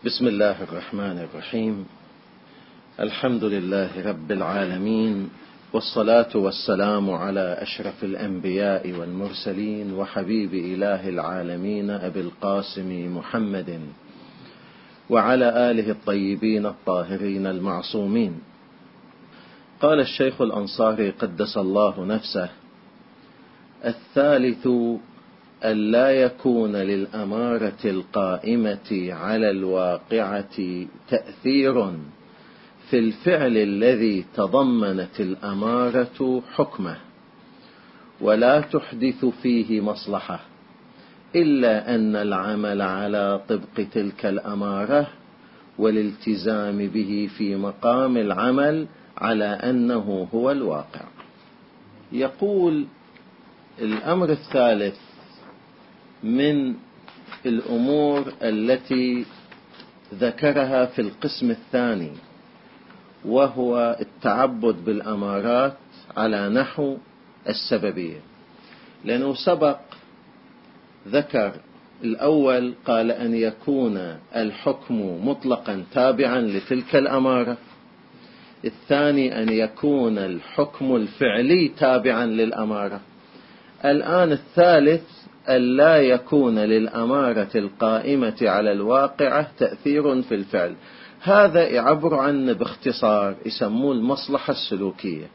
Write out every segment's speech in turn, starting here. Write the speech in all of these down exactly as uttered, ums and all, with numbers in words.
بسم الله الرحمن الرحيم. الحمد لله رب العالمين، والصلاة والسلام على أشرف الأنبياء والمرسلين وحبيب إله العالمين أبي القاسم محمد وعلى آله الطيبين الطاهرين المعصومين. قال الشيخ الأنصاري قدس الله نفسه: الثالث أن لا يكون للأمارة القائمة على الواقعة تأثير في الفعل الذي تضمنت الأمارة حكمه، ولا تحدث فيه مصلحة، إلا أن العمل على طبق تلك الأمارة والالتزام به في مقام العمل على أنه هو الواقع. يقول: الأمر الثالث من الأمور التي ذكرها في القسم الثاني، وهو التعبد بالأمارات على نحو السببية. لأنه سبق ذكر الأول، قال أن يكون الحكم مطلقا تابعا لتلك الأمارة. الثاني أن يكون الحكم الفعلي تابعا للأمارة. الآن الثالث أن لا يكون للأمارة القائمة على الواقعة تأثير في الفعل. هذا يعبر عنه باختصار، يسموه المصلحة السلوكية.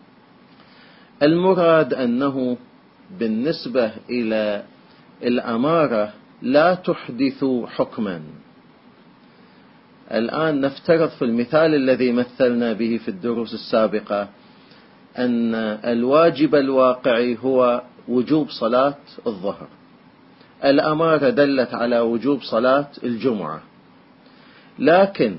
المراد أنه بالنسبة إلى الأمارة لا تحدث حكما. الآن نفترض في المثال الذي مثلنا به في الدروس السابقة أن الواجب الواقعي هو وجوب صلاة الظهر. الأمارة دلت على وجوب صلاة الجمعة، لكن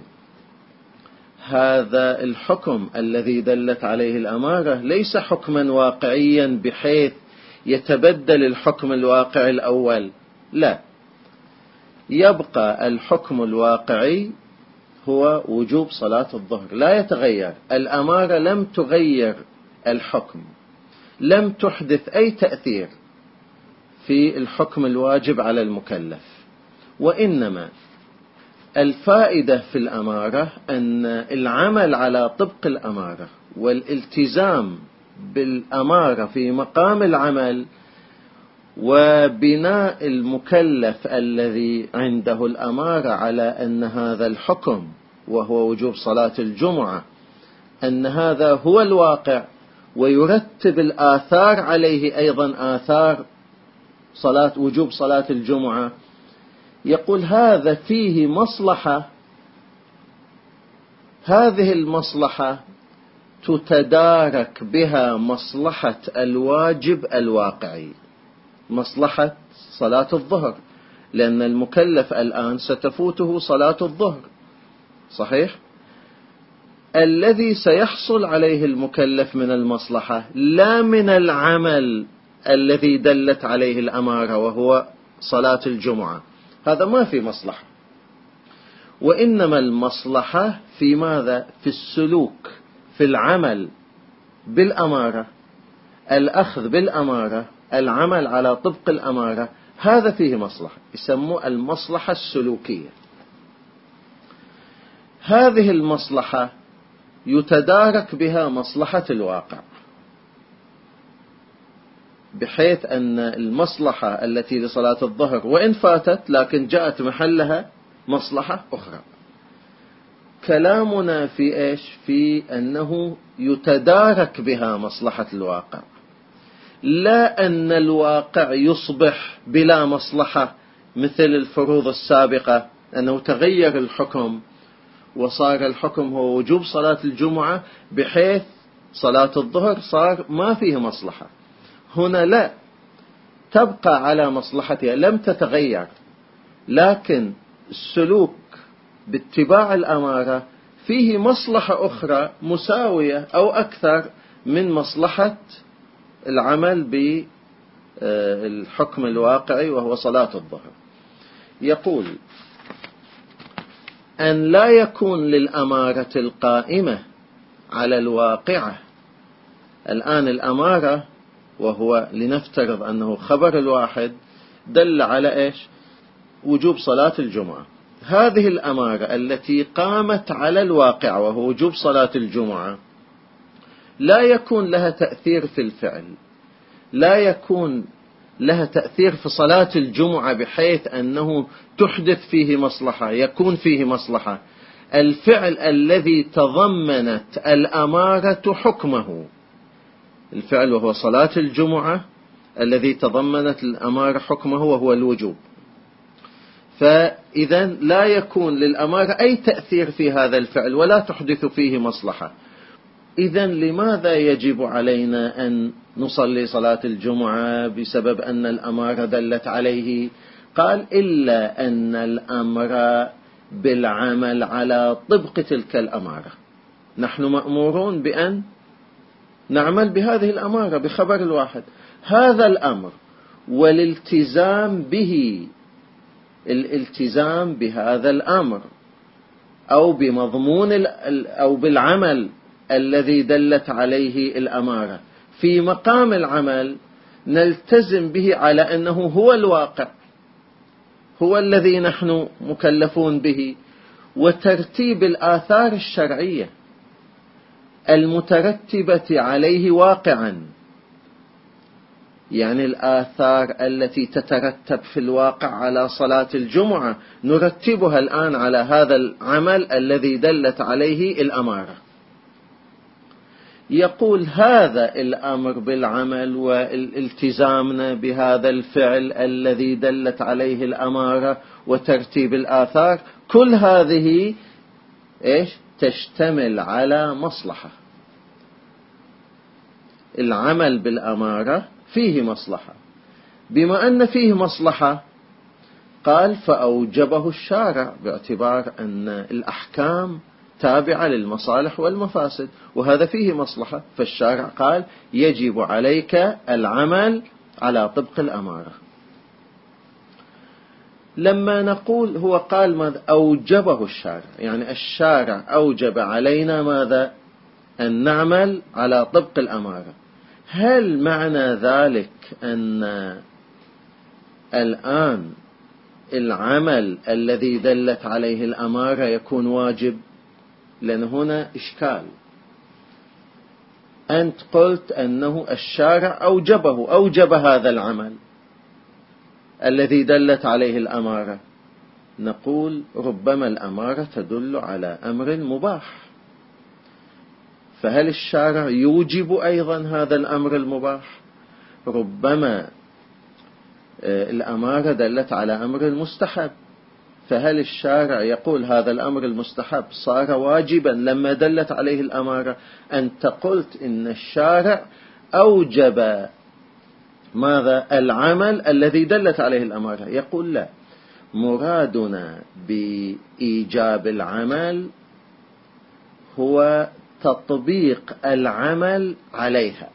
هذا الحكم الذي دلت عليه الأمارة ليس حكما واقعيا بحيث يتبدل الحكم الواقعي الأول، لا، يبقى الحكم الواقعي هو وجوب صلاة الظهر، لا يتغير. الأمارة لم تغير الحكم، لم تحدث أي تأثير في الحكم الواجب على المكلف، وإنما الفائدة في الأمارة أن العمل على طبق الأمارة والالتزام بالأمارة في مقام العمل، وبناء المكلف الذي عنده الأمارة على أن هذا الحكم وهو وجوب صلاة الجمعة أن هذا هو الواقع، ويرتب الآثار عليه أيضا آثار صلاة وجوب صلاة الجمعة. يقول هذا فيه مصلحة، هذه المصلحة تتدارك بها مصلحة الواجب الواقعي، مصلحة صلاة الظهر، لأن المكلف الآن ستفوته صلاة الظهر، صحيح؟ الذي سيحصل عليه المكلف من المصلحة لا من العمل الذي دلت عليه الأمارة وهو صلاة الجمعة، هذا ما في مصلحة، وإنما المصلحة في ماذا؟ في السلوك، في العمل بالأمارة، الأخذ بالأمارة، العمل على طبق الأمارة، هذا فيه مصلحة، يسموه المصلحة السلوكية. هذه المصلحة يتدارك بها مصلحة الواقع، بحيث أن المصلحة التي لصلاة الظهر وإن فاتت لكن جاءت محلها مصلحة أخرى. كلامنا في إيش؟ في أنه يتدارك بها مصلحة الواقع، لا أن الواقع يصبح بلا مصلحة مثل الفروض السابقة، أنه تغير الحكم وصار الحكم هو وجوب صلاة الجمعة بحيث صلاة الظهر صار ما فيه مصلحة. هنا لا، تبقى على مصلحتها، لم تتغير، لكن السلوك باتباع الأمارة فيه مصلحة أخرى مساوية أو أكثر من مصلحة العمل بالحكم الواقعي وهو صلاة الظهر. يقول: أن لا يكون للأمارة القائمة على الواقعة. الآن الأمارة وهو لنفترض أنه خبر الواحد دل على إيش؟ وجوب صلاة الجمعة. هذه الأمارة التي قامت على الواقع وهو وجوب صلاة الجمعة لا يكون لها تأثير في الفعل، لا يكون لها تأثير في صلاة الجمعة بحيث أنه تحدث فيه مصلحة، يكون فيه مصلحة. الفعل الذي تضمنت الأمارة حكمه، الفعل وهو صلاة الجمعة الذي تضمنت الأمارة حكمه وهو الوجوب، فإذا لا يكون للأمارة أي تأثير في هذا الفعل ولا تحدث فيه مصلحة. إذا لماذا يجب علينا أن نصلي صلاة الجمعة بسبب أن الأمارة دلت عليه؟ قال: إلا أن الأمر بالعمل على طبق تلك الأمارة. نحن مأمورون بأن نعمل بهذه الأمارة بخبر الواحد. هذا الأمر والالتزام به، الالتزام بهذا الأمر أو بمضمون أو بالعمل الذي دلت عليه الأمارة، في مقام العمل نلتزم به على أنه هو الواقع، هو الذي نحن مكلفون به، وترتيب الآثار الشرعية المترتبة عليه واقعا، يعني الآثار التي تترتب في الواقع على صلاة الجمعة نرتبها الآن على هذا العمل الذي دلت عليه الأمارة. يقول: هذا الأمر بالعمل والالتزامنا بهذا الفعل الذي دلت عليه الأمارة وترتيب الآثار، كل هذه إيش؟ تشتمل على مصلحة. العمل بالأمارة فيه مصلحة، بما أن فيه مصلحة قال: فأوجبه الشارع، باعتبار أن الأحكام تابعة للمصالح والمفاسد، وهذا فيه مصلحة، فالشارع قال: يجب عليك العمل على طبق الأمارة. لما نقول هو قال ماذا؟ أوجبه الشارع، يعني الشارع أوجب علينا ماذا؟ أن نعمل على طبق الأمارة. هل معنى ذلك أن الآن العمل الذي دلت عليه الأمارة يكون واجب؟ لأن هنا إشكال. أنت قلت أنه الشارع أوجبه، أوجب هذا العمل الذي دلت عليه الأمارة. نقول: ربما الأمارة تدل على أمر مباح، فهل الشارع يوجب أيضا هذا الأمر المباح؟ ربما الأمارة دلت على أمر مستحب، فهل الشارع يقول هذا الأمر المستحب صار واجبا لما دلت عليه الأمارة؟ أنت قلت إن الشارع أوجب ماذا؟ العمل الذي دلت عليه الأمارة. يقول: لا، مرادنا بإيجاب العمل هو تطبيق العمل عليها.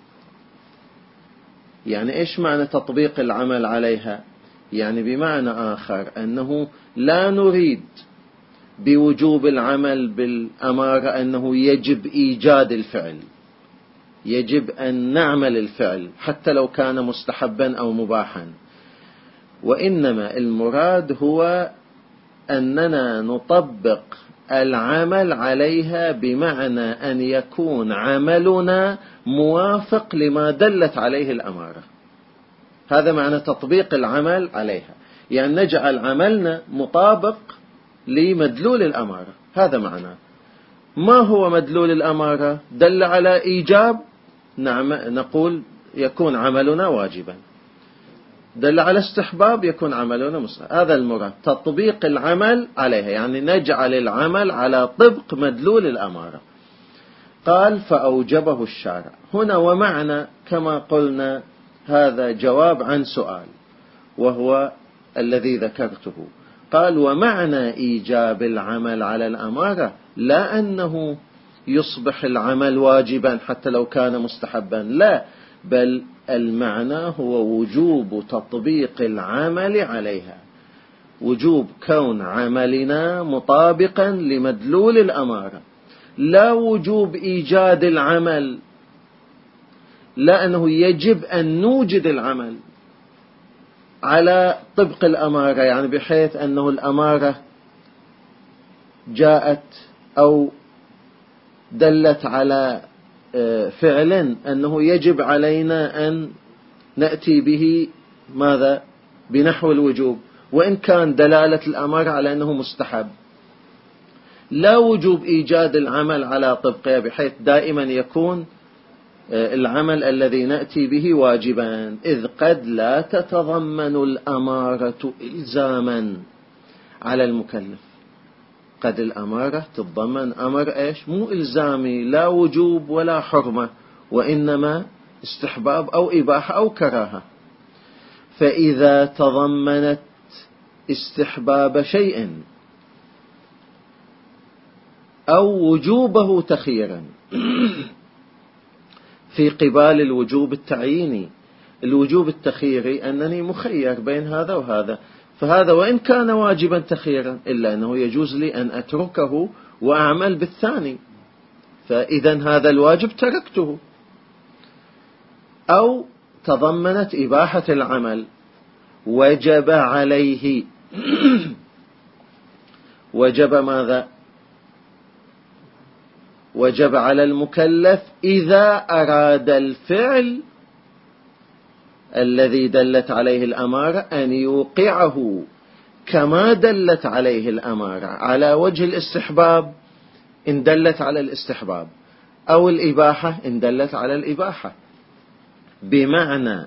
يعني إيش معنى تطبيق العمل عليها؟ يعني بمعنى آخر أنه لا نريد بوجوب العمل بالأمارة أنه يجب إيجاد الفعل، يجب أن نعمل الفعل حتى لو كان مستحبا أو مباحا، وإنما المراد هو أننا نطبق العمل عليها بمعنى أن يكون عملنا موافق لما دلت عليه الأمارة. هذا معنى تطبيق العمل عليها، يعني نجعل عملنا مطابق لمدلول الأمارة. هذا معنى. ما هو مدلول الأمارة؟ دل على إيجاب، نعم، نقول يكون عملنا واجبا. دل على استحباب، يكون عملنا مستحب. هذا المراد، تطبيق العمل عليها، يعني نجعل العمل على طبق مدلول الأمارة. قال: فأوجبه الشارع. هنا ومعنى كما قلنا هذا جواب عن سؤال وهو الذي ذكرته. قال: ومعنى إيجاب العمل على الأمارة لا أنه يصبح العمل واجبا حتى لو كان مستحبا، لا، بل المعنى هو وجوب تطبيق العمل عليها، وجوب كون عملنا مطابقا لمدلول الأمارة، لا وجوب إيجاد العمل، لا أنه يجب أن نوجد العمل على طبق الأمارة، يعني بحيث أنه الأمارة جاءت أو دلت على فعل أنه يجب علينا أن نأتي به ماذا بنحو الوجوب، وإن كان دلالة الأمر على أنه مستحب، لا وجوب إيجاد العمل على طبقه بحيث دائما يكون العمل الذي نأتي به واجبا، إذ قد لا تتضمن الأمارة إلزاما على المكلف. قد الأمارة تتضمن أمر إيش مو إلزامي، لا وجوب ولا حرمة، وإنما استحباب أو إباحة أو كراهة. فإذا تضمنت استحباب شيء أو وجوبه تخييرا في قبال الوجوب التعييني، الوجوب التخييري أنني مخير بين هذا وهذا، فهذا وإن كان واجبا تخييرا إلا أنه يجوز لي أن أتركه وأعمل بالثاني، فإذا هذا الواجب تركته. أو تضمنت إباحة العمل وجب عليه وجب ماذا وجب على المكلف إذا أراد الفعل الذي دلت عليه الأمارة أن يوقعه كما دلت عليه الأمارة على وجه الاستحباب إن دلت على الاستحباب، أو الإباحة إن دلت على الإباحة، بمعنى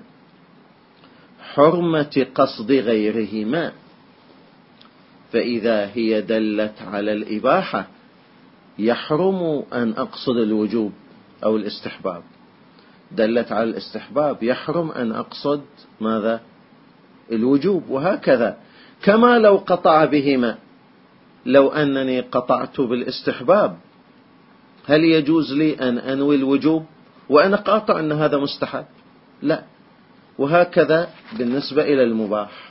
حرمة قصد غيرهما. فإذا هي دلت على الإباحة يحرم أن أقصد الوجوب أو الاستحباب، دلت على الاستحباب يحرم أن أقصد ماذا الوجوب، وهكذا. كما لو قطع بهما، لو أنني قطعت بالاستحباب هل يجوز لي أن أنوي الوجوب وأنا قاطع أن هذا مستحب؟ لا. وهكذا بالنسبة إلى المباح.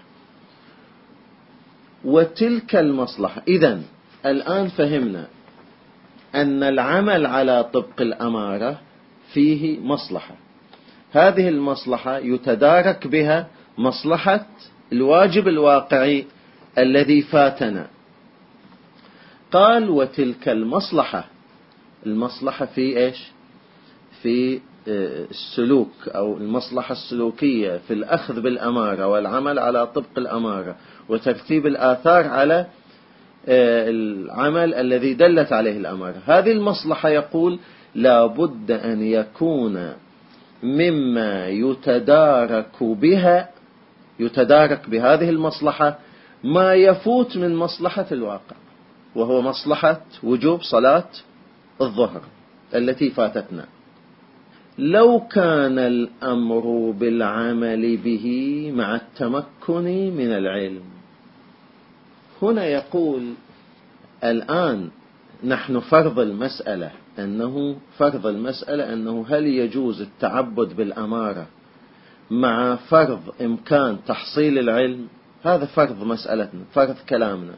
وتلك المصلحة، إذن الآن فهمنا أن العمل على طبق الأمارة فيه مصلحة، هذه المصلحة يتدارك بها مصلحة الواجب الواقعي الذي فاتنا. قال وتلك المصلحة، المصلحة في إيش؟ في السلوك أو المصلحة السلوكية في الأخذ بالأمارة والعمل على طبق الأمارة وترتيب الآثار على العمل الذي دلت عليه الأمارة. هذه المصلحة يقول لا بد أن يكون مما يتدارك بها يتدارك بهذه المصلحة ما يفوت من مصلحة الواقع، وهو مصلحة وجوب صلاة الظهر التي فاتتنا. لو كان الأمر بالعمل به مع التمكن من العلم. هنا يقول الآن نحن فرض المسألة أنه فرض المسألة أنه هل يجوز التعبد بالأمارة مع فرض إمكان تحصيل العلم؟ هذا فرض مسألتنا، فرض كلامنا.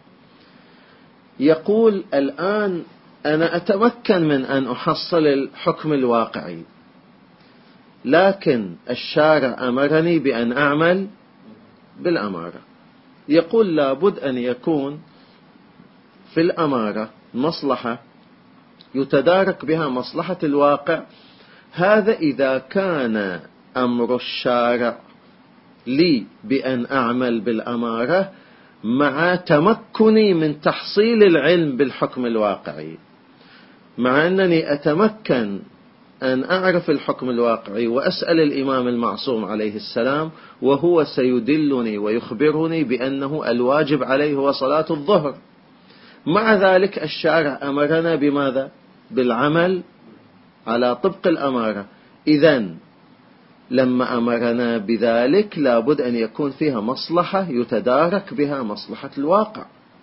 يقول الآن أنا أتمكن من أن أحصل الحكم الواقعي، لكن الشارع أمرني بأن أعمل بالأمارة. يقول لابد أن يكون في الأمارة مصلحة يتدارك بها مصلحة الواقع. هذا إذا كان أمر الشارع لي بأن أعمل بالأمارة مع تمكني من تحصيل العلم بالحكم الواقعي، مع أنني أتمكن أن أعرف الحكم الواقعي وأسأل الإمام المعصوم عليه السلام وهو سيدلني ويخبرني بأنه الواجب عليه هو صلاة الظهر. مع ذلك الشارع أمرنا بماذا؟ بالعمل على طبق الأمارة. إذن لما أمرنا بذلك لابد أن يكون فيها مصلحة يتدارك بها مصلحة الواقع.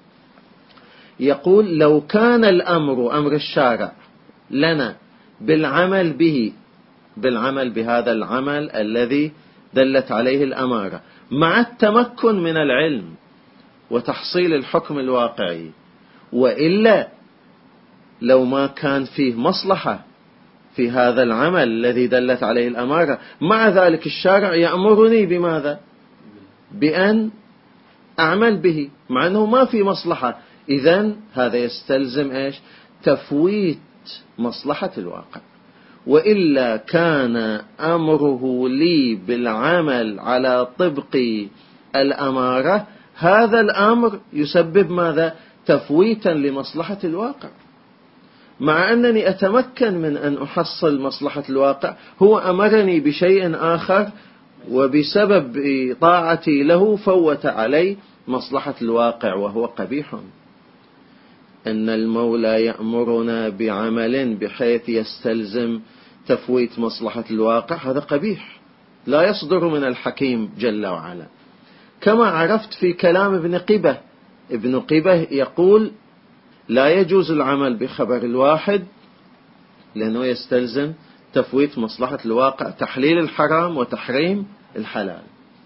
يقول لو كان الأمر أمر الشارع لنا بالعمل به بالعمل بهذا العمل الذي دلت عليه الأمارة مع التمكن من العلم وتحصيل الحكم الواقعي، وإلا لو ما كان فيه مصلحة في هذا العمل الذي دلت عليه الأمارة مع ذلك الشارع يأمرني بماذا؟ بأن أعمل به، مع أنه ما في مصلحة. إذن هذا يستلزم إيش؟ تفويت مصلحة الواقع، وإلا كان أمره لي بالعمل على طبق الأمارة، هذا الأمر يسبب ماذا؟ تفويتا لمصلحة الواقع، مع أنني أتمكن من أن أحصل مصلحة الواقع. هو أمرني بشيء آخر، وبسبب طاعتي له فوت علي مصلحة الواقع، وهو قبيح. أن المولى يأمرنا بعمل بحيث يستلزم تفويت مصلحة الواقع، هذا قبيح لا يصدر من الحكيم جل وعلا. كما عرفت في كلام ابن قبة، ابن قبة يقول لا يجوز العمل بخبر الواحد لأنه يستلزم تفويت مصلحة الواقع، تحليل الحرام وتحريم الحلال.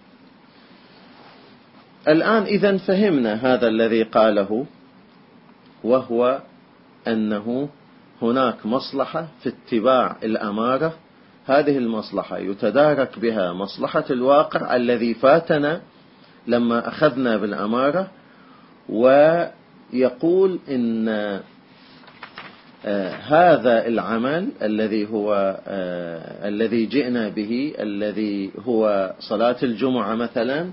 الآن إذن فهمنا هذا الذي قاله، وهو أنه هناك مصلحة في اتباع الأمارة، هذه المصلحة يتدارك بها مصلحة الواقع الذي فاتنا لما أخذنا بالأمارة. ويقول إن آه هذا العمل الذي هو آه الذي جئنا به، الذي هو صلاة الجمعة مثلا،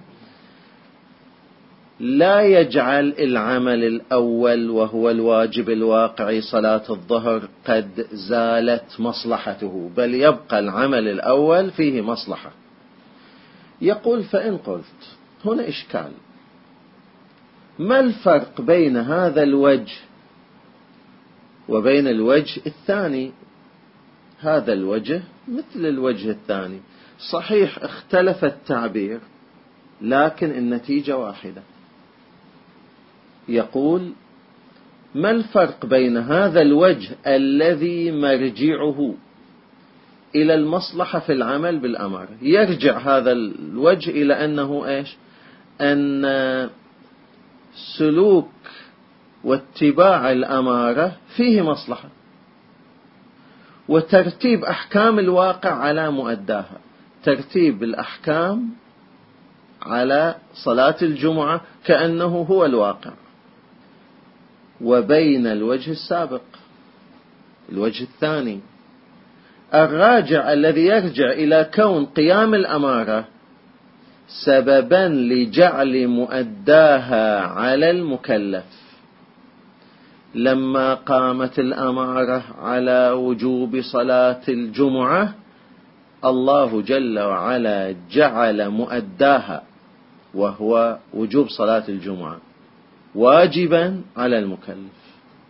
لا يجعل العمل الأول وهو الواجب الواقعي صلاة الظهر قد زالت مصلحته، بل يبقى العمل الأول فيه مصلحة. يقول فإن قلت هنا إشكال، ما الفرق بين هذا الوجه وبين الوجه الثاني؟ هذا الوجه مثل الوجه الثاني، صحيح اختلف التعبير لكن النتيجة واحدة. يقول ما الفرق بين هذا الوجه الذي مرجعه إلى المصلحة في العمل بالأمر، يرجع هذا الوجه إلى أنه إيش؟ أن سلوك واتباع الأمارة فيه مصلحة، وترتيب أحكام الواقع على مؤداها، ترتيب الأحكام على صلاة الجمعة كأنه هو الواقع. وبين الوجه السابق الوجه الثاني الراجع الذي يرجع إلى كون قيام الأمارة سببا لجعل مؤداها على المكلف. لما قامت الأمارة على وجوب صلاة الجمعة، الله جل وعلا جعل مؤداها وهو وجوب صلاة الجمعة واجبا على المكلف.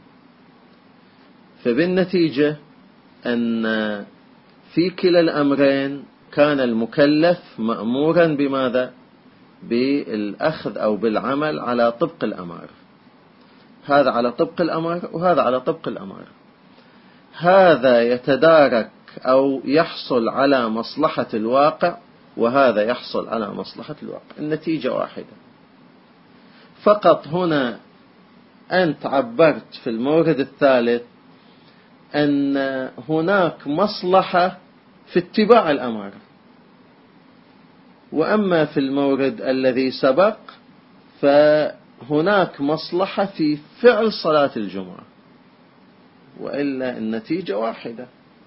فبالنتيجة أن في كلا الأمرين كان المكلف مأمورا بماذا؟ بالأخذ أو بالعمل على طبق الأمر، هذا على طبق الأمر وهذا على طبق الأمر. هذا يتدارك أو يحصل على مصلحة الواقع، وهذا يحصل على مصلحة الواقع، النتيجة واحدة. فقط هنا أنت عبرت في المورد الثالث أن هناك مصلحة في اتباع الأمر، وأما في المورد الذي سبق فهناك مصلحة في فعل صلاة الجمعة، وإلا النتيجة واحدة.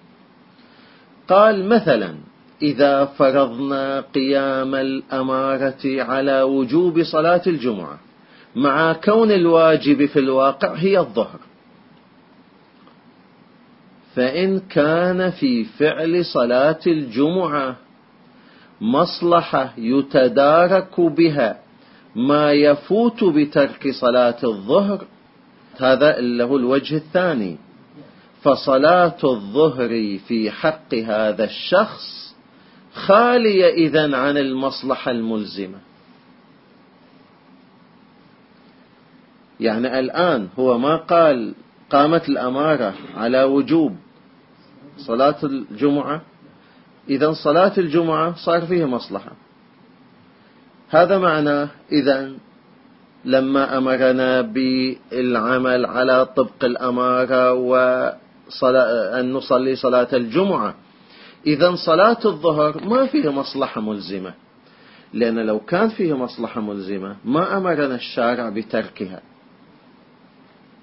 قال مثلا إذا فرضنا قيام الأمارة على وجوب صلاة الجمعة مع كون الواجب في الواقع هي الظهر، فإن كان في فعل صلاة الجمعة مصلحة يتدارك بها ما يفوت بترك صلاة الظهر، هذا اللي هو الوجه الثاني، فصلاة الظهر في حق هذا الشخص خالية إذن عن المصلحة الملزمة. يعني الآن هو ما قال قامت الأمارة على وجوب صلاة الجمعة، إذن صلاة الجمعة صار فيها مصلحة. هذا معناه إذن لما أمرنا بالعمل على طبق الأمارة وأن نصلي صلاة الجمعة، إذن صلاة الظهر ما فيها مصلحة ملزمة، لأن لو كان فيها مصلحة ملزمة ما أمرنا الشارع بتركها.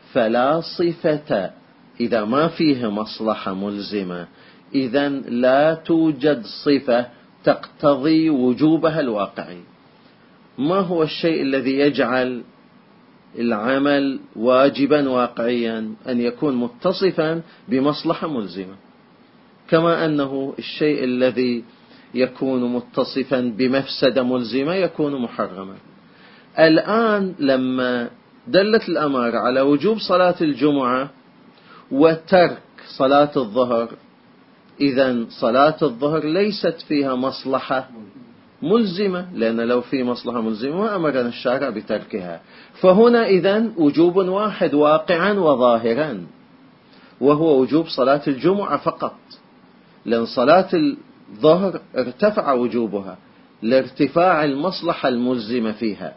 فلا صفة إذا ما فيه مصلحة ملزمة، إذن لا توجد صفة تقتضي وجوبها الواقعي. ما هو الشيء الذي يجعل العمل واجبا واقعيا؟ أن يكون متصفا بمصلحة ملزمة، كما أنه الشيء الذي يكون متصفا بمفسدة ملزمة يكون محرما. الآن لما دلت الأمارة على وجوب صلاة الجمعة وترك صلاة الظهر، إذن صلاة الظهر ليست فيها مصلحة ملزمة، لأن لو في مصلحة ملزمة ما أمرنا الشارع بتركها. فهنا إذن وجوب واحد واقعا وظاهرا، وهو وجوب صلاة الجمعة فقط، لأن صلاة الظهر ارتفع وجوبها لارتفاع المصلحة الملزمة فيها.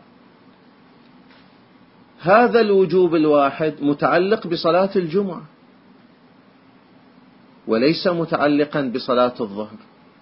هذا الوجوب الواحد متعلق بصلاة الجمعة وليس متعلقا بصلاة الظهر.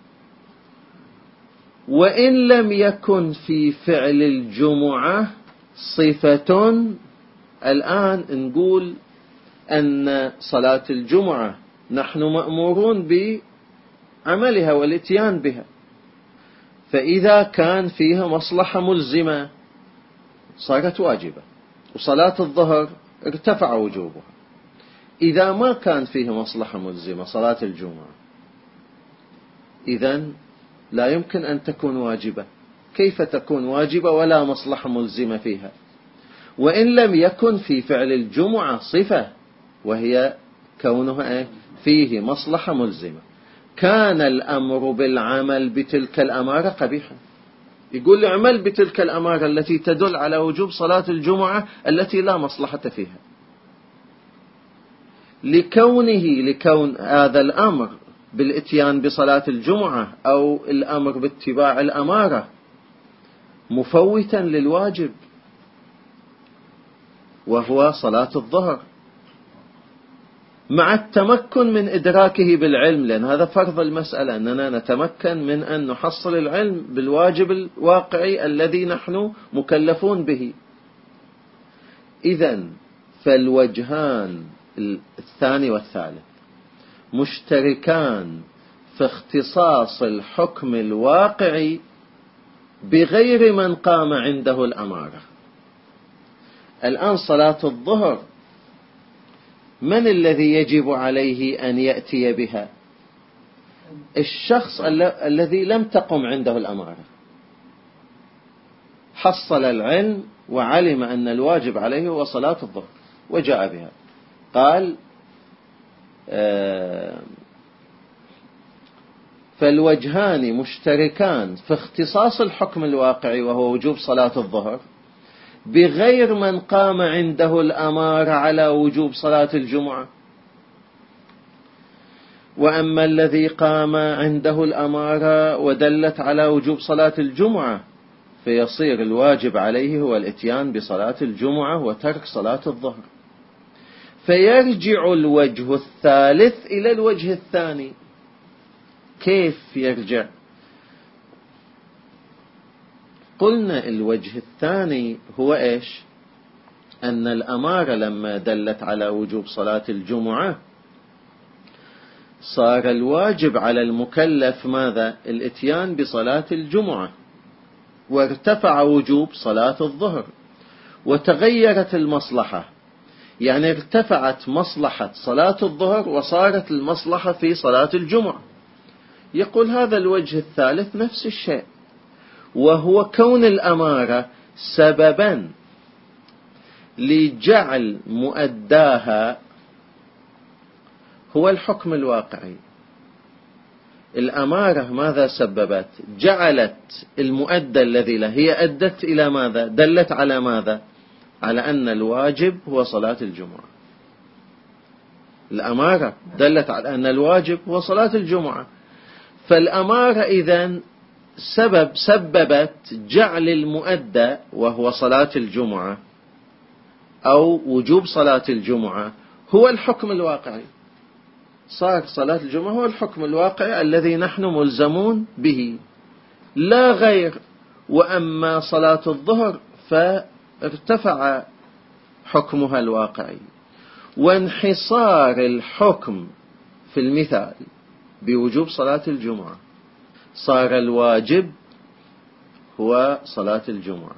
وإن لم يكن في فعل الجمعة صفة، الآن نقول أن صلاة الجمعة نحن مأمورون بعملها والاتيان بها، فإذا كان فيها مصلحة ملزمة صارت واجبة، وصلاة الظهر ارتفع وجوبها. إذا ما كان فيه مصلحة ملزمة صلاة الجمعة، إذن لا يمكن أن تكون واجبة. كيف تكون واجبة ولا مصلحة ملزمة فيها؟ وإن لم يكن في فعل الجمعة صفة، وهي كونها فيه مصلحة ملزمة، كان الأمر بالعمل بتلك الأمارة قبيحا. يقول لي اعمل بتلك الأمارة التي تدل على وجوب صلاة الجمعة التي لا مصلحة فيها، لكونه لكون هذا الأمر بالاتيان بصلاة الجمعة أو الأمر باتباع الأمارة مفوتا للواجب وهو صلاة الظهر، مع التمكن من إدراكه بالعلم، لأن هذا فرض المسألة أننا نتمكن من أن نحصل العلم بالواجب الواقعي الذي نحن مكلفون به. إذن فالوجهان الثاني والثالث مشتركان في اختصاص الحكم الواقعي بغير من قام عنده الأمارة. الآن صلاة الظهر من الذي يجب عليه أن يأتي بها؟ الشخص الذي لم تقم عنده الأمارة، حصل العلم وعلم أن الواجب عليه هو صلاة الظهر وجاء بها. قال آه فالوجهان مشتركان في اختصاص الحكم الواقعي وهو وجوب صلاة الظهر بغير من قام عنده الأمارة على وجوب صلاة الجمعة. وأما الذي قام عنده الأمارة ودلت على وجوب صلاة الجمعة فيصير الواجب عليه هو الاتيان بصلاة الجمعة وترك صلاة الظهر. فيرجع الوجه الثالث إلى الوجه الثاني. كيف يرجع؟ قلنا الوجه الثاني هو إيش؟ أن الأمارة لما دلت على وجوب صلاة الجمعة صار الواجب على المكلف ماذا؟ الاتيان بصلاة الجمعة، وارتفع وجوب صلاة الظهر، وتغيرت المصلحة، يعني ارتفعت مصلحة صلاة الظهر وصارت المصلحة في صلاة الجمعة. يقول هذا الوجه الثالث نفس الشيء، وهو كون الأمارة سببا لجعل مؤداها هو الحكم الواقعي. الأمارة ماذا سببت؟ جعلت المؤدى الذي له، هي أدت إلى ماذا؟ دلت على ماذا؟ على أن الواجب هو صلاة الجمعة. الأمارة دلت على أن الواجب هو صلاة الجمعة. فالأمارة إذن سبب سببت جعل المؤدى وهو صلاة الجمعة أو وجوب صلاة الجمعة هو الحكم الواقعي. صار صلاة الجمعة هو الحكم الواقعي الذي نحن ملزمون به لا غير. وأما صلاة الظهر فارتفع حكمها الواقعي وانحصار الحكم في المثال بوجوب صلاة الجمعة، صار الواجب هو صلاة الجمعة.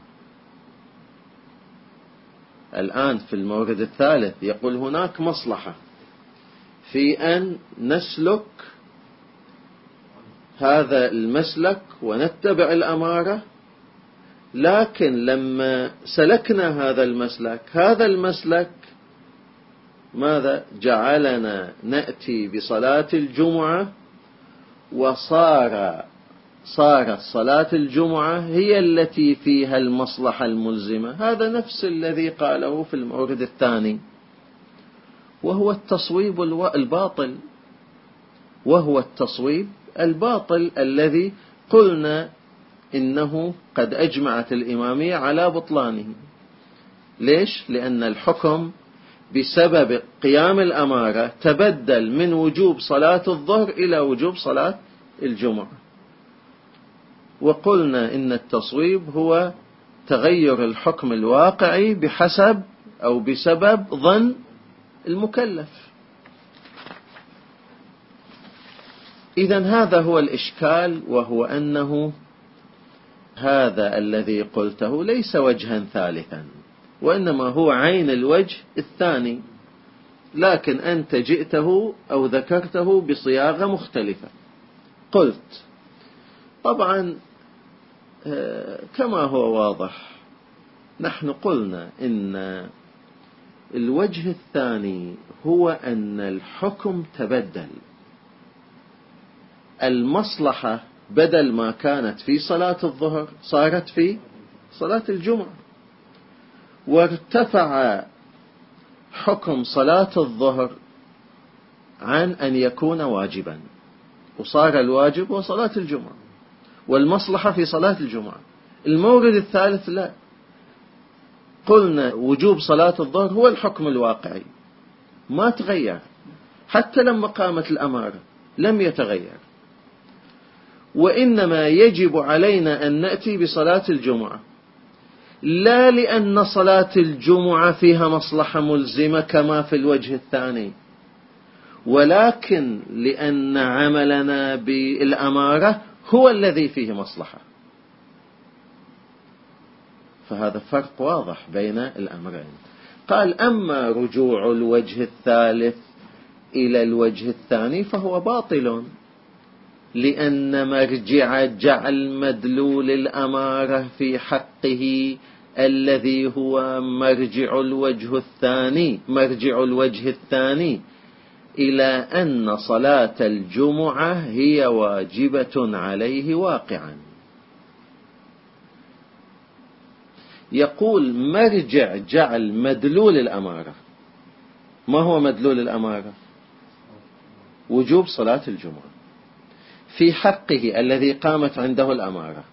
الآن في المورد الثالث يقول هناك مصلحة في أن نسلك هذا المسلك ونتبع الأمارة، لكن لما سلكنا هذا المسلك هذا المسلك ماذا جعلنا نأتي بصلاة الجمعة، وصار صارت صلاة الجمعة هي التي فيها المصلحة الملزمة. هذا نفس الذي قاله في المورد الثاني، وهو التصويب الباطل، وهو التصويب الباطل الذي قلنا إنه قد أجمعت الإمامية على بطلانه. ليش؟ لأن الحكم بسبب قيام الأمارة تبدل من وجوب صلاة الظهر إلى وجوب صلاة الجمعة، وقلنا إن التصويب هو تغير الحكم الواقعي بحسب أو بسبب ظن المكلف. إذن هذا هو الإشكال، وهو أنه هذا الذي قلته ليس وجها ثالثا، وإنما هو عين الوجه الثاني، لكن أنت جئته أو ذكرته بصياغة مختلفة. قلت طبعا كما هو واضح، نحن قلنا إن الوجه الثاني هو أن الحكم تبدل. المصلحة بدل ما كانت في صلاة الظهر صارت في صلاة الجمعة، وارتفع حكم صلاة الظهر عن أن يكون واجبا، وصار الواجب هو صلاة الجمعة، والمصلحة في صلاة الجمعة. المورد الثالث لا، قلنا وجوب صلاة الظهر هو الحكم الواقعي، ما تغير حتى لما قامت الأمارة، لم يتغير، وإنما يجب علينا أن نأتي بصلاة الجمعة، لا لأن صلاة الجمعة فيها مصلحة ملزمة كما في الوجه الثاني، ولكن لأن عملنا بالأمارة هو الذي فيه مصلحة. فهذا فرق واضح بين الأمرين. قال أما رجوع الوجه الثالث إلى الوجه الثاني فهو باطل، لأن مرجع جعل مدلول الأمارة في حقه الذي هو مرجع الوجه الثاني مرجع الوجه الثاني إلى أن صلاة الجمعة هي واجبة عليه واقعا. يقول مرجع جعل مدلول الأمارة. ما هو مدلول الأمارة؟ وجوب صلاة الجمعة في حقه الذي قامت عنده الأمارة.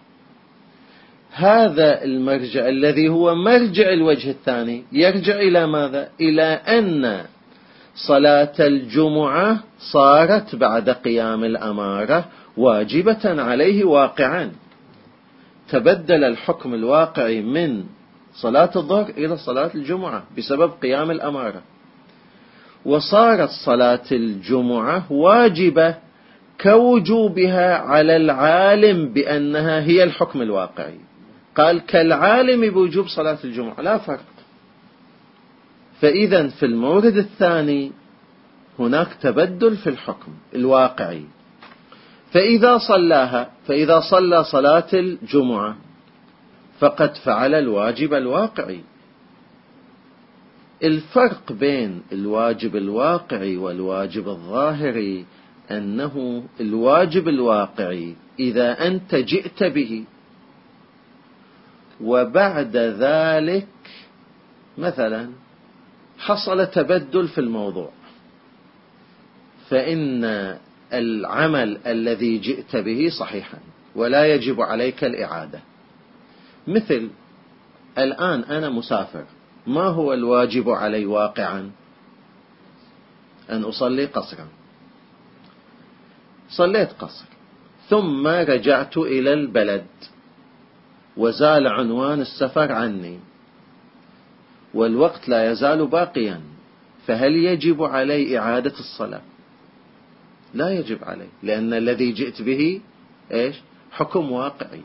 هذا المرجع الذي هو مرجع الوجه الثاني يرجع إلى ماذا؟ إلى أن صلاة الجمعة صارت بعد قيام الأمارة واجبة عليه واقعا. تبدل الحكم الواقعي من صلاة الظهر إلى صلاة الجمعة بسبب قيام الأمارة، وصارت صلاة الجمعة واجبة كوجوبها على العالم بأنها هي الحكم الواقعي. قال كالعالم بوجوب صلاة الجمعة، لا فرق. فإذا في المورد الثاني هناك تبدل في الحكم الواقعي. فإذا صلاها فإذا صلى صلاة الجمعة فقد فعل الواجب الواقعي. الفرق بين الواجب الواقعي والواجب الظاهري أنه الواجب الواقعي إذا أنت جئت به وبعد ذلك مثلا حصل تبدل في الموضوع، فإن العمل الذي جئت به صحيحا ولا يجب عليك الإعادة. مثل الآن أنا مسافر، ما هو الواجب علي واقعا؟ أن أصلي قصرا. صليت قصر ثم رجعت إلى البلد وزال عنوان السفر عني والوقت لا يزال باقيا، فهل يجب علي إعادة الصلاة؟ لا يجب علي، لأن الذي جئت به إيش؟ حكم واقعي.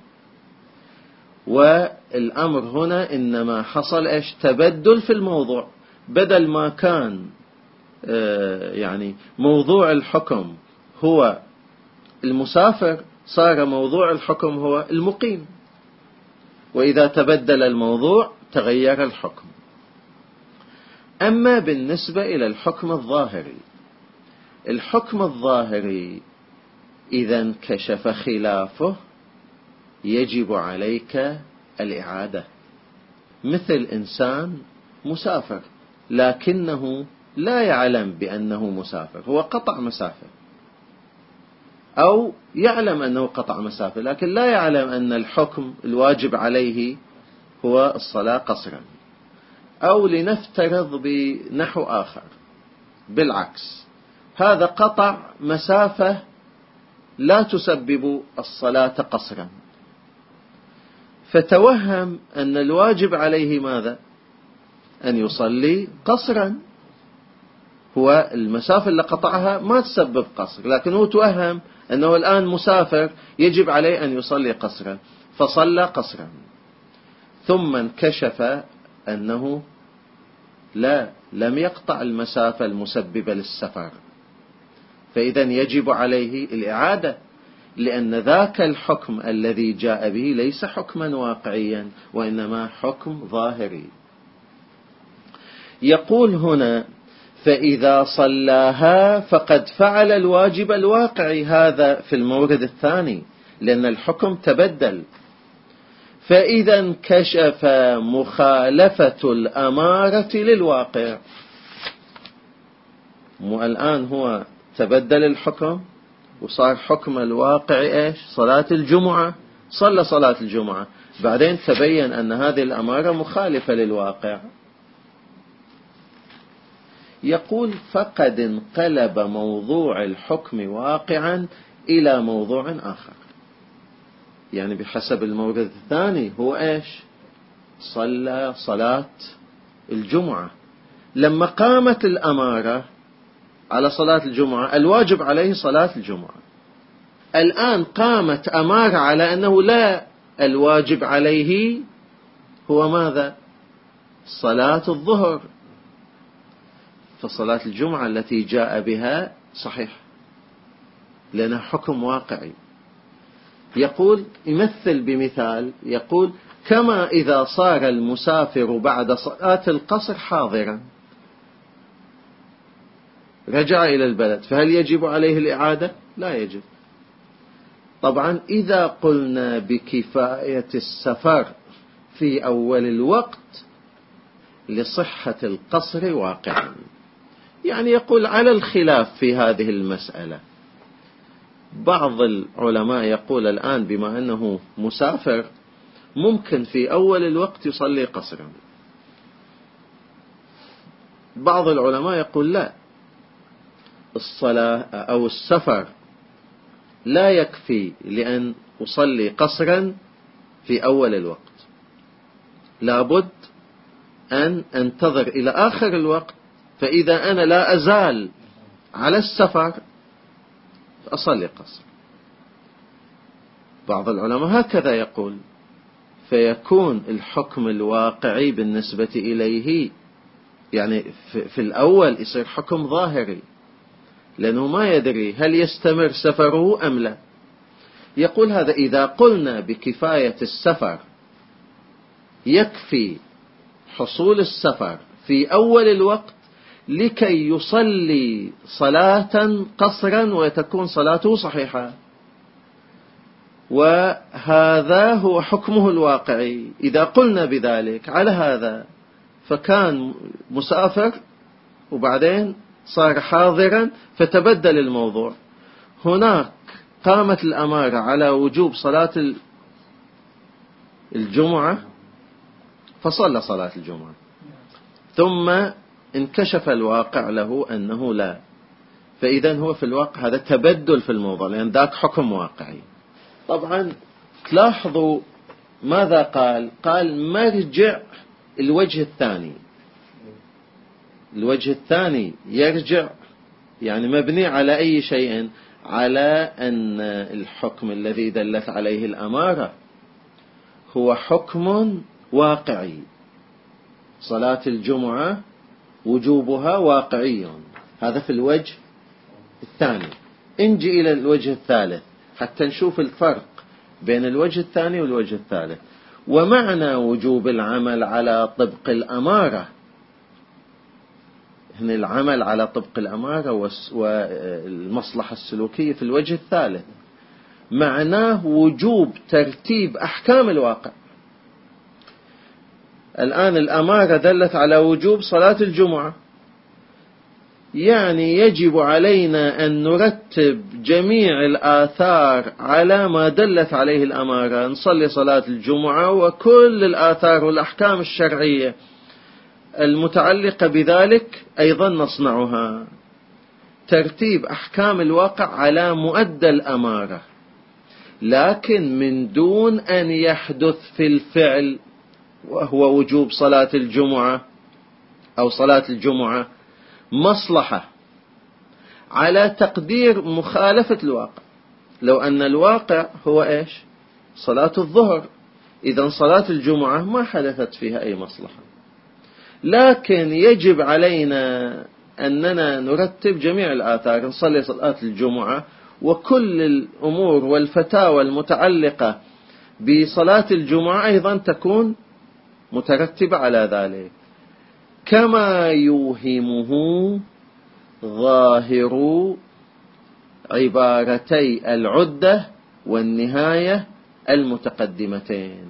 والأمر هنا إنما حصل إيش؟ تبدل في الموضوع. بدل ما كان يعني موضوع الحكم هو المسافر، صار موضوع الحكم هو المقيم. وإذا تبدل الموضوع تغير الحكم. أما بالنسبة إلى الحكم الظاهري، الحكم الظاهري إذا انكشف خلافه يجب عليك الإعادة. مثل إنسان مسافر لكنه لا يعلم بأنه مسافر، هو قطع مسافة، أو يعلم أنه قطع مسافة لكن لا يعلم أن الحكم الواجب عليه هو الصلاة قصرا. أو لنفترض بنحو آخر بالعكس، هذا قطع مسافة لا تسبب الصلاة قصرا، فتوهم أن الواجب عليه ماذا؟ أن يصلي قصرا. هو المسافة اللي قطعها ما تسبب قصر، لكن هو توهم أنه الآن مسافر يجب عليه أن يصلي قصرا، فصلى قصرا. ثم انكشف أنه لا، لم يقطع المسافة المسببة للسفر، فإذا يجب عليه الإعادة، لأن ذاك الحكم الذي جاء به ليس حكما واقعيا وإنما حكم ظاهري. يقول هنا: فإذا صلاها فقد فعل الواجب الواقعي. هذا في المورد الثاني، لأن الحكم تبدل. فإذا انكشف مخالفة الأمارة للواقع، مو الآن هو تبدل الحكم وصار حكم الواقع إيش؟ صلاة الجمعة. صلى صلاة الجمعة، بعدين تبين أن هذه الأمارة مخالفة للواقع. يقول: فقد انقلب موضوع الحكم واقعا إلى موضوع آخر. يعني بحسب المورد الثاني هو إيش؟ صلى صلاة الجمعة. لما قامت الأمارة على صلاة الجمعة الواجب عليه صلاة الجمعة. الآن قامت أمارة على أنه لا، الواجب عليه هو ماذا؟ صلاة الظهر. فصلاة الجمعة التي جاء بها صحيح لأنها حكم واقعي. يقول، يمثل بمثال، يقول: كما إذا صار المسافر بعد صلاة القصر حاضرا رجع إلى البلد، فهل يجب عليه الإعادة؟ لا يجب. طبعا إذا قلنا بكفاية السفر في أول الوقت لصحة القصر واقعا، يعني يقول على الخلاف في هذه المسألة. بعض العلماء يقول الآن بما أنه مسافر ممكن في أول الوقت يصلي قصرا. بعض العلماء يقول لا، الصلاة أو السفر لا يكفي لأن أصلي قصرا في أول الوقت، لابد أن أنتظر إلى آخر الوقت، فإذا أنا لا أزال على السفر أصلي قصر. بعض العلماء هكذا يقول، فيكون الحكم الواقعي بالنسبة إليه يعني في الأول يصير حكم ظاهري، لأنه ما يدري هل يستمر سفره أم لا. يقول هذا إذا قلنا بكفاية السفر يكفي حصول السفر في أول الوقت لكي يصلي صلاة قصرا وتكون صلاته صحيحة، وهذا هو حكمه الواقعي. إذا قلنا بذلك على هذا فكان مسافر وبعدين صار حاضرا فتبدل الموضوع. هناك قامت الأمارة على وجوب صلاة الجمعة فصلى صلاة الجمعة، ثم انكشف الواقع له أنه لا، فإذا هو في الواقع هذا تبدل في الموضوع، لأن ذاك حكم واقعي. طبعا تلاحظوا ماذا قال؟ قال مرجع الوجه الثاني. الوجه الثاني يرجع يعني مبني على أي شيء؟ على أن الحكم الذي دلت عليه الأمارة هو حكم واقعي. صلاة الجمعة وجوبها واقعي، هذا في الوجه الثاني. انجي إلى الوجه الثالث حتى نشوف الفرق بين الوجه الثاني والوجه الثالث. ومعنى وجوب العمل على طبق الأمارة، هنا العمل على طبق الأمارة والمصلحة السلوكية في الوجه الثالث، معناه وجوب ترتيب أحكام الواقع. الآن الأمارة دلت على وجوب صلاة الجمعة، يعني يجب علينا أن نرتب جميع الآثار على ما دلت عليه الأمارة. نصلي صلاة الجمعة وكل الآثار والأحكام الشرعية المتعلقة بذلك أيضا نصنعها. ترتيب أحكام الواقع على مؤدى الأمارة، لكن من دون أن يحدث في الفعل، وهو وجوب صلاة الجمعة أو صلاة الجمعة، مصلحة على تقدير مخالفة الواقع. لو أن الواقع هو إيش؟ صلاة الظهر، إذن صلاة الجمعة ما حدثت فيها أي مصلحة، لكن يجب علينا أننا نرتب جميع الآثار. نصلي صلاة الجمعة وكل الأمور والفتاوى المتعلقة بصلاة الجمعة أيضا تكون مترتبة على ذلك، كما يوهمه ظاهر عبارتي العدة والنهاية المتقدمتين.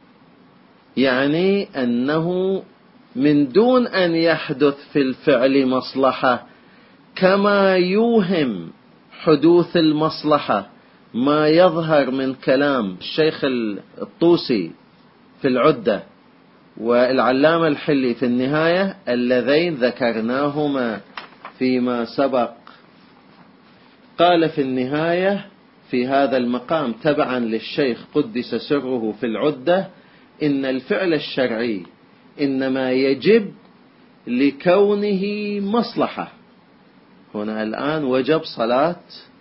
يعني أنه من دون أن يحدث في الفعل مصلحة، كما يوهم حدوث المصلحة ما يظهر من كلام الشيخ الطوسي في العدة والعلامة الحلي في النهاية، اللذين ذكرناهما فيما سبق. قال في النهاية في هذا المقام تبعا للشيخ قدس سره في العدة: إن الفعل الشرعي إنما يجب لكونه مصلحة. هنا الآن وجب صلاة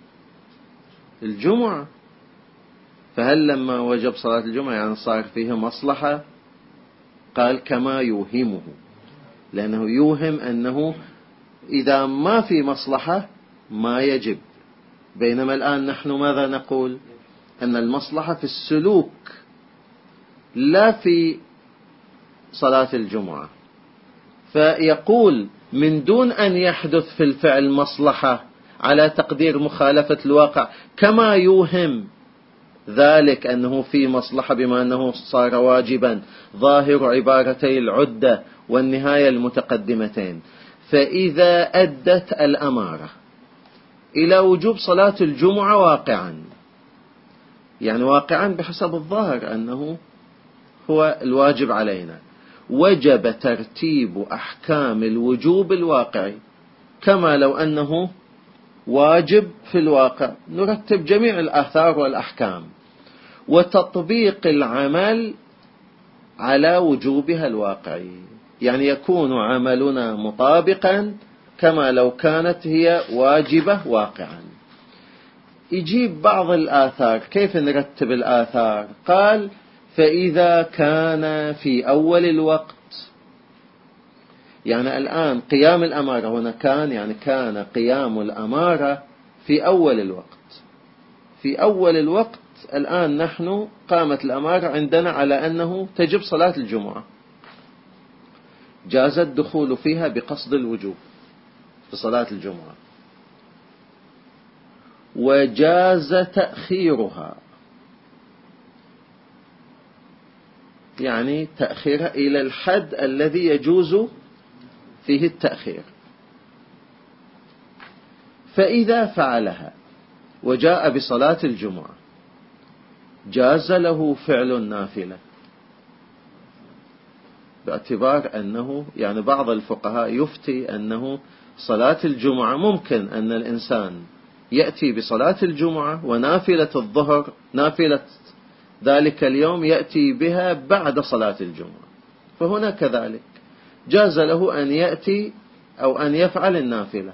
الجمعة، فهل لما وجب صلاة الجمعة يعني صار فيه مصلحة؟ قال كما يوهمه، لأنه يوهم أنه إذا ما في مصلحة ما يجب. بينما الآن نحن ماذا نقول؟ أن المصلحة في السلوك لا في صلاة الجمعة. فيقول من دون أن يحدث في الفعل مصلحة على تقدير مخالفة الواقع، كما يوهم ذلك أنه في مصلحة بما أنه صار واجبا، ظاهر عبارتي العدة والنهاية المتقدمتين. فإذا أدت الأمارة إلى وجوب صلاة الجمعة واقعا، يعني واقعا بحسب الظاهر أنه هو الواجب علينا، وجب ترتيب أحكام الوجوب الواقعي كما لو أنه واجب في الواقع. نرتب جميع الآثار والأحكام وتطبيق العمل على وجوبها الواقعي، يعني يكون عملنا مطابقا كما لو كانت هي واجبة واقعا. يجيب بعض الآثار. كيف نرتب الآثار؟ قال فإذا كان في أول الوقت، يعني الآن قيام الأمارة هنا كان، يعني كان قيام الأمارة في أول الوقت. في أول الوقت الآن نحن قامت الأمارة عندنا على أنه تجب صلاة الجمعة، جاز الدخول فيها بقصد الوجوب في صلاة الجمعة، وجاز تأخيرها، يعني تأخيرها إلى الحد الذي يجوز فيه التأخير. فإذا فعلها وجاء بصلاة الجمعة جاز له فعل النافلة، باعتبار أنه يعني بعض الفقهاء يفتي أنه صلاة الجمعة ممكن أن الإنسان يأتي بصلاة الجمعة ونافلة الظهر، نافلة ذلك اليوم يأتي بها بعد صلاة الجمعة. فهنا كذلك جاز له أن يأتي أو أن يفعل النافلة،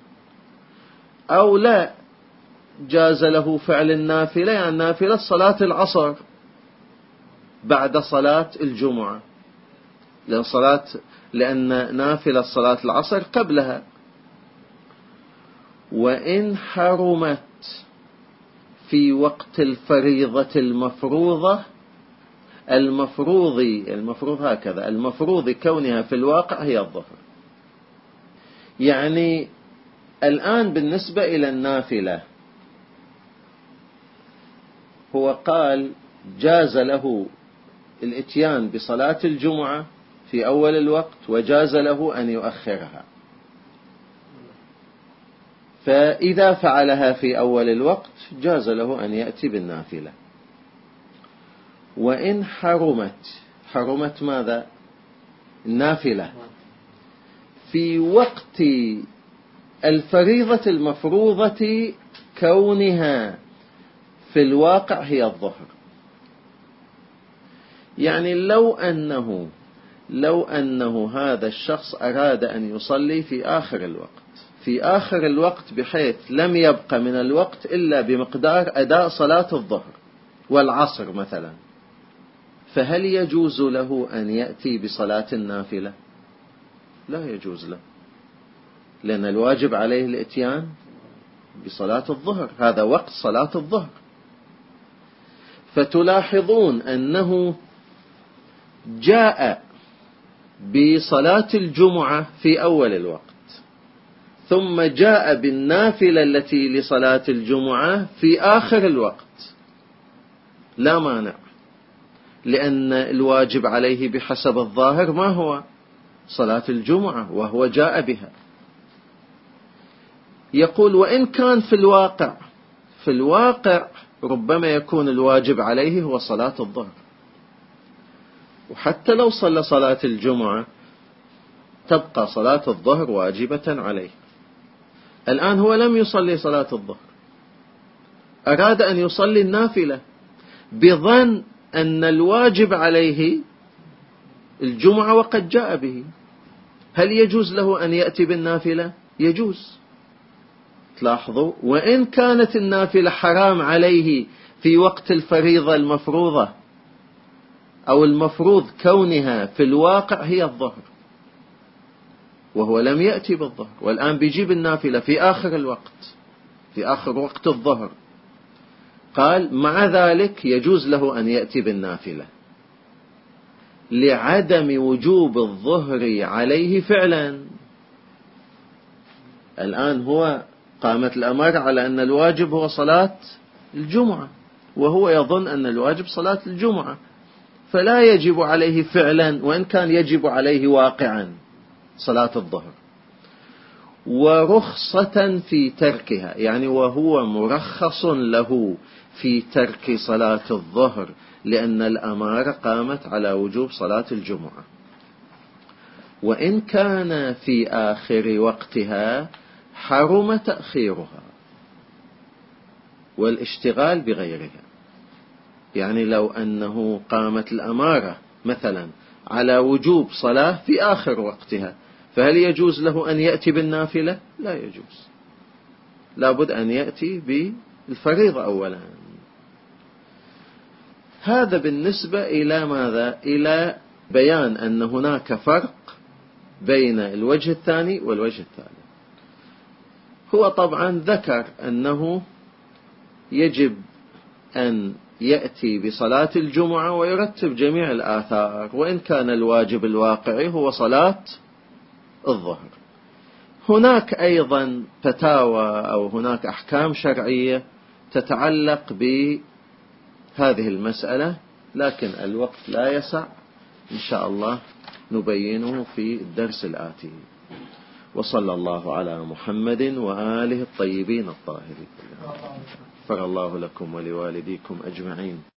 أو لا جاز له فعل النافلة، يعني نافلة صلاة العصر بعد صلاة الجمعة، لأن صلاة لأن نافلة صلاة العصر قبلها. وإن حرمت في وقت الفريضة المفروضة، المفروض المفروض هكذا المفروض كونها في الواقع هي الظهر. يعني الآن بالنسبة إلى النافلة هو قال جاز له الاتيان بصلاة الجمعة في أول الوقت وجاز له أن يؤخرها، فإذا فعلها في أول الوقت جاز له أن يأتي بالنافلة. وإن حرمت حرمت ماذا؟ النافلة في وقت الفريضة المفروضة كونها في الواقع هي الظهر. يعني لو أنه لو أنه هذا الشخص أراد أن يصلي في آخر الوقت في آخر الوقت بحيث لم يبق من الوقت إلا بمقدار أداء صلاة الظهر والعصر مثلا، فهل يجوز له أن يأتي بصلاة النافلة؟ لا يجوز له، لأن الواجب عليه الاتيان بصلاة الظهر، هذا وقت صلاة الظهر. فتلاحظون أنه جاء بصلاة الجمعة في أول الوقت، ثم جاء بالنافلة التي لصلاة الجمعة في آخر الوقت، لا مانع، لأن الواجب عليه بحسب الظاهر ما هو؟ صلاة الجمعة، وهو جاء بها. يقول وإن كان في الواقع في الواقع ربما يكون الواجب عليه هو صلاة الظهر، وحتى لو صلى صلاة الجمعة تبقى صلاة الظهر واجبة عليه. الآن هو لم يصلي صلاة الظهر، أراد أن يصلي النافلة بظن أن الواجب عليه الجمعة وقد جاء به. هل يجوز له أن يأتي بالنافلة؟ يجوز. تلاحظوا، وإن كانت النافلة حرام عليه في وقت الفريضة المفروضة أو المفروض كونها في الواقع هي الظهر، وهو لم يأتي بالظهر، والآن بيجيب النافلة في آخر الوقت في آخر وقت الظهر. قال مع ذلك يجوز له أن يأتي بالنافلة لعدم وجوب الظهر عليه فعلا. الآن هو قامت الأمر على أن الواجب هو صلاة الجمعة، وهو يظن أن الواجب صلاة الجمعة، فلا يجب عليه فعلا، وإن كان يجب عليه واقعا صلاة الظهر، ورخصة في تركها، يعني وهو مرخص له في ترك صلاة الظهر، لأن الأمارة قامت على وجوب صلاة الجمعة. وإن كان في آخر وقتها حرم تأخيرها والاشتغال بغيرها. يعني لو أنه قامت الأمارة مثلا على وجوب صلاة في آخر وقتها، فهل يجوز له أن يأتي بالنافلة؟ لا يجوز، لابد أن يأتي بالفريضة أولا. هذا بالنسبة إلى ماذا؟ إلى بيان أن هناك فرق بين الوجه الثاني والوجه الثالث. هو طبعا ذكر أنه يجب أن يأتي بصلاة الجمعة ويرتب جميع الآثار، وإن كان الواجب الواقعي هو صلاة الظهر. هناك أيضا فتاوى أو هناك أحكام شرعية تتعلق بهذه المسألة، لكن الوقت لا يسع، إن شاء الله نبينه في الدرس الآتي. وصلى الله على محمد وآله الطيبين الطاهرين. غفر الله لكم ولوالديكم أجمعين.